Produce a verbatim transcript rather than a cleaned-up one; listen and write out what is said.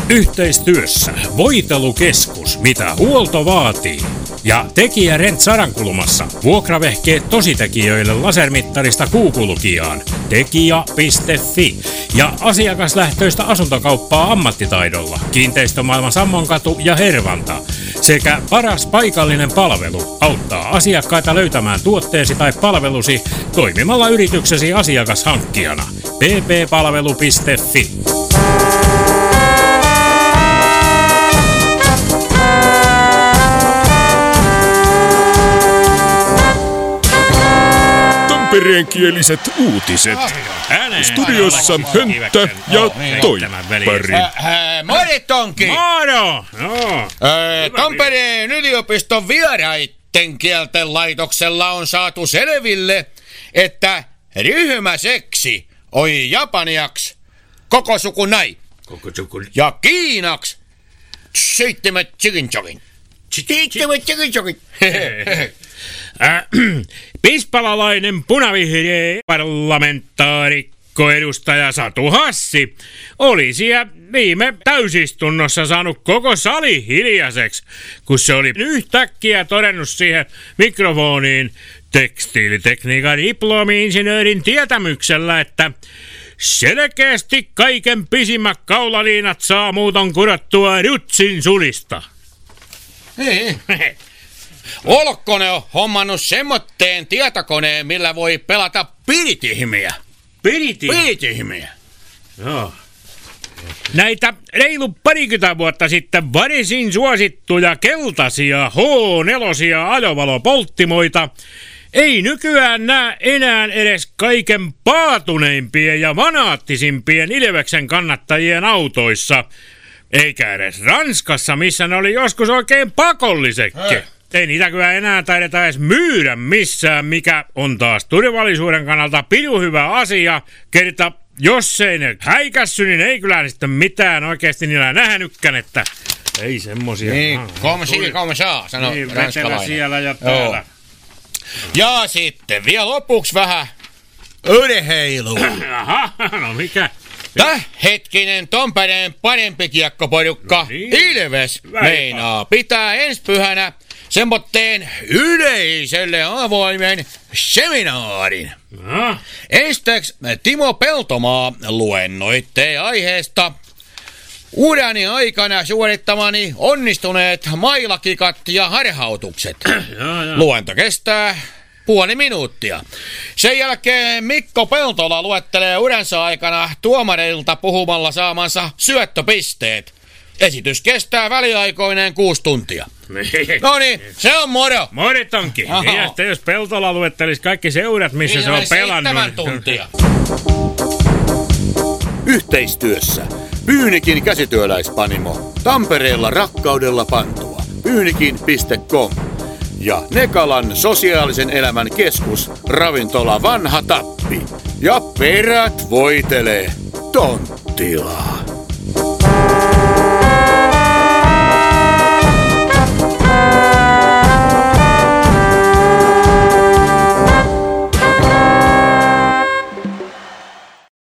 Yhteistyössä Voitelukeskus, mitä huolto vaatii. Ja tekijä Rent Sarankulmassa. Vuokravehkeet tositekijöille lasermittarista kuukulukijaan. Tekija piste fi. Ja asiakaslähtöistä asuntokauppaa ammattitaidolla. Kiinteistömaailman Sammonkatu ja Hervanta. Sekä paras paikallinen palvelu auttaa asiakkaita löytämään tuotteesi tai palvelusi toimimalla yrityksesi asiakashankkijana. p p palvelu piste fi. Tampereenkieliset uutiset. Studiossa Hönttä ja Toippari. Mori Tonki! Moro! No. Tampereen yliopiston vieraitten kielten laitoksella on saatu selville, että ryhmäseksi on japaniaksi koko suku nai. Koko suku. Ja kiinaksi seitsemät tsikinchokin. Seitsemät tsikinchokin. Äh, pispalalainen punavihreä parlamentaarikko edustaja Satu Hassi olisi viime täysistunnossa saanut koko sali hiljaiseksi, kun se oli yhtäkkiä todennut siihen mikrofoniin tekstiilitekniikan diplomi-insinöörin tietämyksellä, että selkeästi kaiken pisimmät kaulaliinat saa muuton kurottua Rutsin sulista. Niin. Olkkone on hommannut semmoitteen tietokoneen, millä voi pelata piritihmiä. Piritihmiä? Piritihmiä. Joo. Näitä reilu parikymmentä vuotta sitten varsin suosittuja keltaisia H neljä ajovalopolttimoita ei nykyään näe enää edes kaiken paatuneimpien ja fanaattisimpien Ilveksen kannattajien autoissa. Eikä edes Ranskassa, missä ne oli joskus oikein pakollisetkin. Ei niitä kyllä enää taideta edes myydä missään, mikä on taas turvallisuuden kannalta pidun hyvä asia. Kerta, jos ei ne häikässy, niin ei kyllä sitten mitään oikeasti niillä nähnytkään, että ei semmosia. Niin, kom si, kom saa, sanoo niin, ranskalainen. Siellä ja täällä. Joo. Ja sitten vielä lopuksi vähän urheilua. Aha, no mikä? Täh hetkinen Tampereen parempi kiekkoporukka no niin. Ilves meinaa pitää ensi pyhänä semmotteen yleisölle avoimen seminaarin. No. Ensiksi Timo Peltomaa luennoittee aiheesta urani aikana suorittamani onnistuneet mailakikat ja harhautukset. Luento kestää puoli minuuttia. Sen jälkeen Mikko Peltola luettelee uransa aikana tuomareilta puhumalla saamansa syöttöpisteet. Esitys kestää väliaikoineen kuusi tuntia. No niin, se on moro. Mori Tonki. Ja sitten jos Peltola luettelisi kaikki seurat, missä se on pelannut. Seitsemän tuntia. Yhteistyössä Pyynikin käsityöläispanimo. Tampereella rakkaudella pantua. pyynikin piste com. Ja Nekalan sosiaalisen elämän keskus, ravintola Vanha Tappi. Ja perät voitelee Tonttila.